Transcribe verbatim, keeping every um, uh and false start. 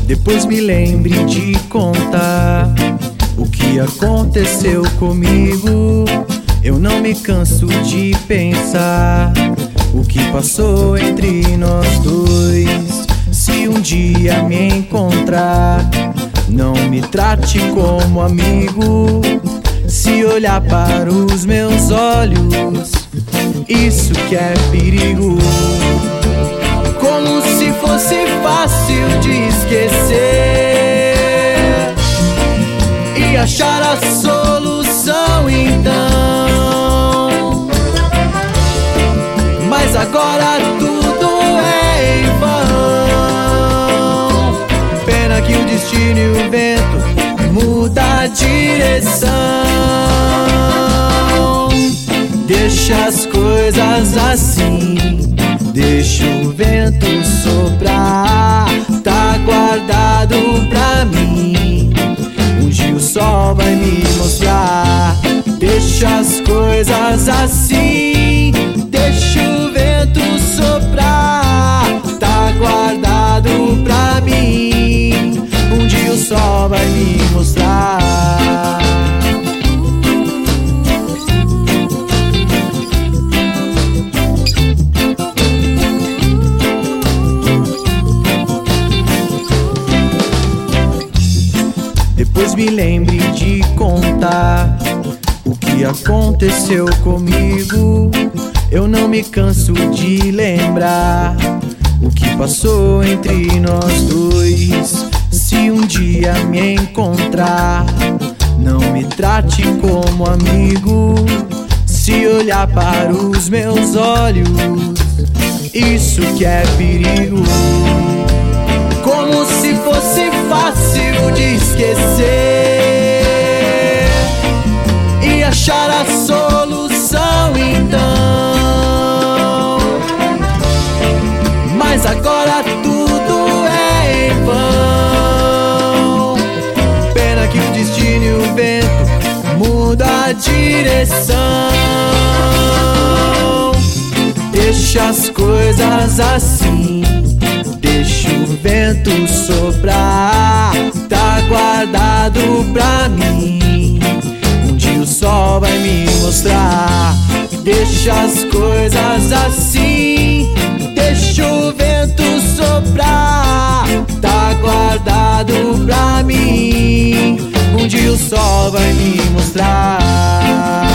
Depois me lembre de contar o que aconteceu comigo. Eu não me canso de pensar o que passou entre nós dois. Se um dia me encontrar, não me trate como amigo. Se olhar para os meus olhos, isso que é perigo. Como se fosse fácil de esquecer e achar a solução então. Mas agora tudo é em vão. Pena que o destino e o vento muda a direção. Deixa as coisas assim, deixa o vento soprar. Tá guardado pra mim, um dia o sol vai me mostrar. Deixa as coisas assim, deixa o vento soprar. Tá guardado pra mim, um dia o sol vai me mostrar. Depois me lembre de contar o que aconteceu comigo. Eu não me canso de lembrar o que passou entre nós dois. Se um dia me encontrar, não me trate como amigo. Se olhar para os meus olhos, isso que é perigo. Como se fosse fácil de esquecer e achar a solução então. Mas agora tudo é em vão. Pena que o destino e o vento muda a direção. Deixa as coisas assim, deixa o vento soprar. Tá guardado pra mim, um dia o sol vai me mostrar. Deixa as coisas assim, deixa o vento soprar. Tá guardado pra mim, um dia o sol vai me mostrar.